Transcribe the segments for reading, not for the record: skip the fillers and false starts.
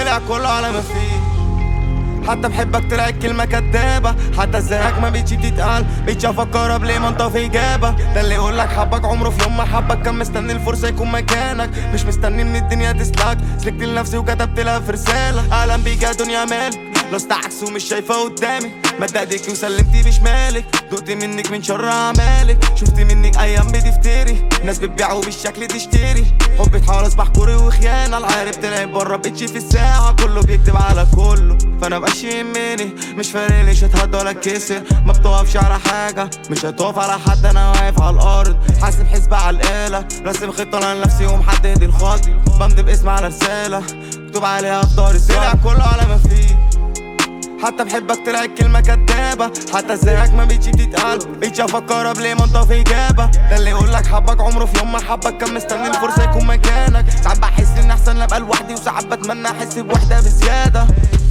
طلع كله على ما فيه. حتى بحبك طلعت كلمة كدابة، حتى ازيك ما بقتش بتتقال، بقتش افكر قبل ما انت في اجابة. ده اللي يقولك حبك عمره في يوم ما حبك، كان مستني الفرصة يكون مكانك، مش مستني ان الدنيا تسلك. سلكت لنفسي وكتبت لها في رسالة، اهلا بيك يا دنيا مالك، لست عكس ومش شايفة قدامي. مد ايديكي وسلمتي بشمالك، دقت منك من شر اعمالك، شفت منك ايام بتفتري، ناس بتبيع وبالشكل تشتري. حبك حاول اصبح كوري وخيانة، العارف طلع بره بقتش في الساعة، كله بيكتب على كله فانا بقاش يهمني، مش فارقلي اتهد ولا اتكسر. ما بتقفش على حاجة مش هتقف على حد، انا واقف على الارض حاسب حسبة على الآلة، راسم خطة لنفسي ومحدد الخط، بمضي باسم على رسالة مكتوب عليها في دار السلع. طلع كله على ما فيه. حتى بحبك طلعت كلمة كدابة، حتى ازيك ما بقتش بتتقال، بقتش افكر قبل ما انت في اجابة. ده اللي يقولك حبك عمره في يوم ما حبك، كان مستني الفرصة يكون مكانك. ساعات بحس ان احسن ابقى لوحدي، وساعات بتمنى احس بوحدة بزيادة.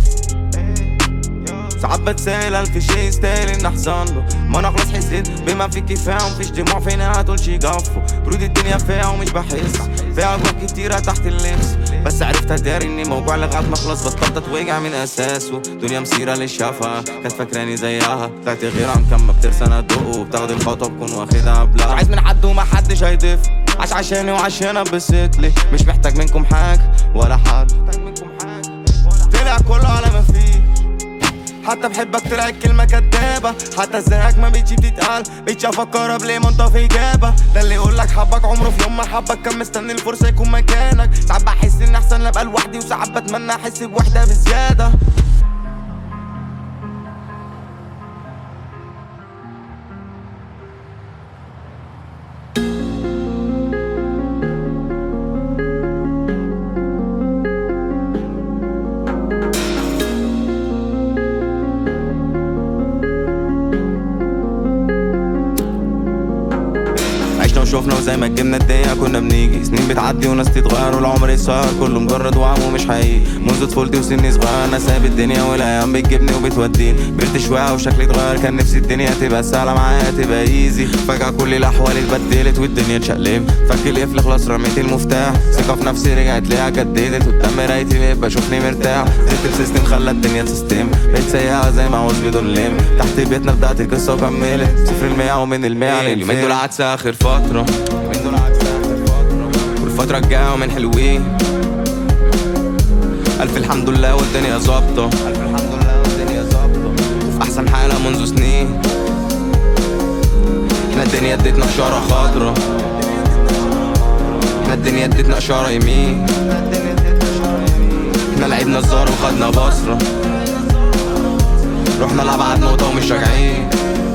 ساعات بتسائل الف شي يستاهل ان احزن له، ما انا خلاص حسيت بما في كفايه، ومفيش دموع فينا هتقولش يجفوا. برود الدنيا فيها ومش بحس فيها اجواء كتيره تحت اللبس، بس عرفت اداري اني موجوع لغايه ما خلاص بطلت اتوجع من اساسه. دنيا مسيره للشافه كانت فاكراني زيها، طلعت غيرها مكمه بترسى ادق، وبتاخد الخطوه بكون واخدها بلا. مش عايز من حد وما حدش هيضيف، عشاني وعشان بسيتلي، مش محتاج منكم حاجه ولا حد. طلع كله على ما فيه. حتى بحبك طلعت كلمة كدابة، حتى ازيك ما بقتش بتتقال، بقتش افكر قبل ما انت في اجابة. ده اللي يقولك حبك عمره في يوم ما حبك، كان مستني الفرصة يكون مكانك. ساعات بحس ان احسن ابقى لوحدي، وساعات بتمنى احس بوحدة بزيادة. شوفنا وزي ما جبنا الدنيا كنا بنيجي، سنين بتعدي وناس تتغير والعمر يسهر، كله مجرد وهم ومش حقيقي. منذ طفولتي وسني صغير انا سايب الدنيا، والايام بتجيبني وبتوديني. كبرت شويه وشكلي اتغير، كان نفسي الدنيا تبقى سهله معايا تبقى ايزي. فجاه كل الاحوال اتبدلت والدنيا اتشقلبت، فك القفل خلاص رميت المفتاح. ثقه في نفسي رجعت ليها جددت، قدام مرايتي بقيت بشوفني مرتاح. زدت السيستم خلى الدنيا تسيستم، بقيت سيئة زي ما عاوز بدون لم. تحت بيتنا بدات القصه وكملت 0% ومن المية. اليومين دول عكس اخر فتره، والفترة الجاية ومن حلوين. ألف الحمد لله والدنيا ظابطة، وفي أحسن حالة منذ سنين. احنا الدنيا ادتنا إشارة خضرا، احنا الدنيا ادتنا إشارة يمين. احنا لعبنا الزار وخدنا بصرة، رحنا لأبعد نقطة ومش راجعين.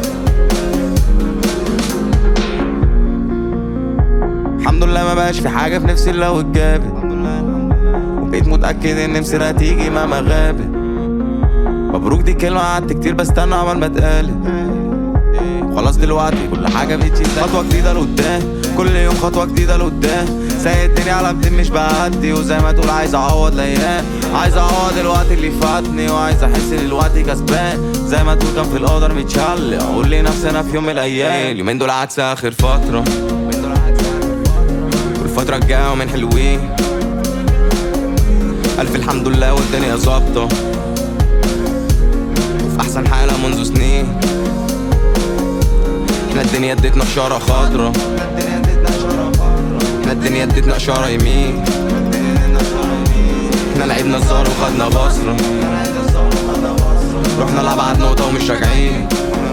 الحمد لله ما بقاش في حاجة في نفسي لو اتجابت، وبقيت متأكد ان مصيرها تيجي مهما غابت. مبروك دي كلمة قعدت كتير بستنى عمال ما اتقالت، وخلاص دلوقتي كل حاجة بتشيل. خطوة جديدة لقدام، كل يوم خطوة جديدة لقدام. سايق الدنيا على 200 مش بهدي، وزي ما تقول عايز اعوض الايام، عايز اعوض الوقت اللي فاتني، وعايز احس ان الوقت كسبان. زي ما تقول كان في القدر متشل، اقول لنفسي انا في يوم من الايام. اليومين دول عكس اخر فترة، الفترة الجاية ومن حلوين. ألف الحمد لله والدنيا ظابطة، وفي أحسن حالة منذ سنين. احنا الدنيا ادتنا إشارة خضرا، احنا الدنيا ادتنا إشارة يمين. احنا لعبنا الزار وخدنا بصرة، رحنا لأبعد نقطة ومش راجعين.